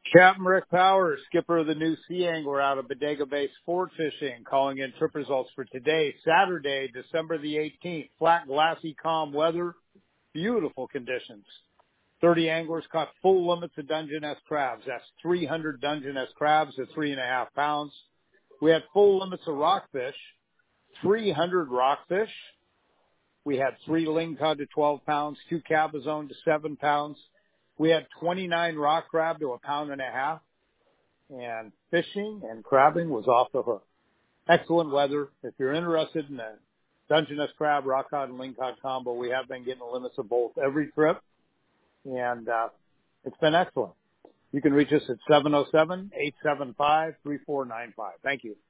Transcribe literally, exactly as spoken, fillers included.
Captain Rick Powers, skipper of the new Sea Angler out of Bodega Bay Sport Fishing, calling in trip results for today, Saturday, December the eighteenth. Flat, glassy, calm weather, beautiful conditions. thirty anglers caught full limits of Dungeness crabs. That's three hundred Dungeness crabs at three and a half pounds. We had full limits of rockfish, three hundred rockfish. We had three lingcod to twelve pounds, two cabezone to seven pounds. We had twenty-nine rock crab to a pound and a half, and fishing and crabbing was off the hook. Excellent weather. If you're interested in a Dungeness crab, rock cod, and lingcod combo, we have been getting the limits of both every trip, and uh, it's been excellent. You can reach us at seven oh seven, eight seven five, three four nine five. Thank you.